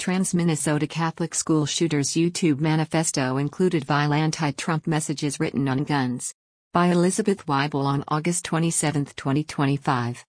Trans Minnesota Catholic school shooter's YouTube manifesto included vile anti-Trump messages written on guns. By Elizabeth Weibel on August 27, 2025.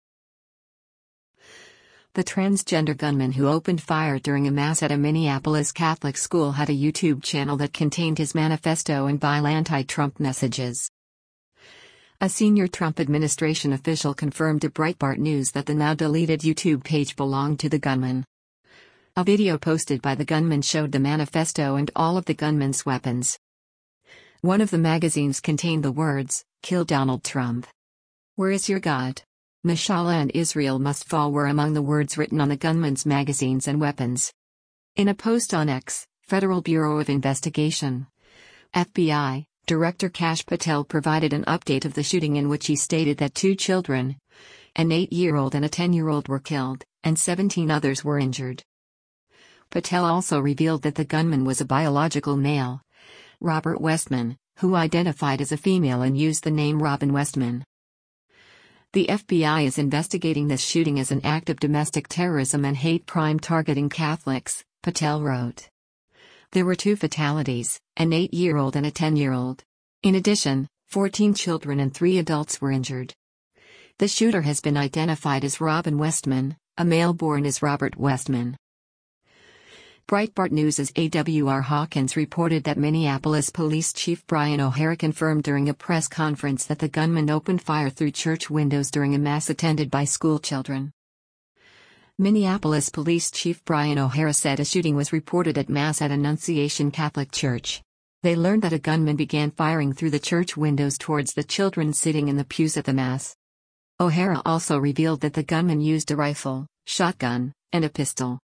The transgender gunman who opened fire during a mass at a Minneapolis Catholic school had a YouTube channel that contained his manifesto and vile anti-Trump messages. A senior Trump administration official confirmed to Breitbart News that the now-deleted YouTube page belonged to the gunman. A video posted by the gunman showed the manifesto and all of the gunman's weapons. One of the magazines contained the words, "Kill Donald Trump." "Where is your God? Mashallah and Israel must fall" were among the words written on the gunman's magazines and weapons. In a post on X, Federal Bureau of Investigation (FBI) Director Kash Patel provided an update of the shooting in which he stated that 2 children, an 8-year-old and a 10-year-old, were killed, and 17 others were injured. Patel also revealed that the gunman was a biological male, Robert Westman, who identified as a female and used the name Robin Westman. The FBI is investigating this shooting as an act of domestic terrorism and hate crime targeting Catholics, Patel wrote. There were 2 fatalities, an 8-year-old and a 10-year-old. In addition, 14 children and 3 adults were injured. The shooter has been identified as Robin Westman, a male born as Robert Westman. Breitbart News' AWR Hawkins reported that Minneapolis Police Chief Brian O'Hara confirmed during a press conference that the gunman opened fire through church windows during a mass attended by school children. Minneapolis Police Chief Brian O'Hara said a shooting was reported at Mass at Annunciation Catholic Church. They learned that a gunman began firing through the church windows towards the children sitting in the pews at the Mass. O'Hara also revealed that the gunman used a rifle, shotgun, and a pistol.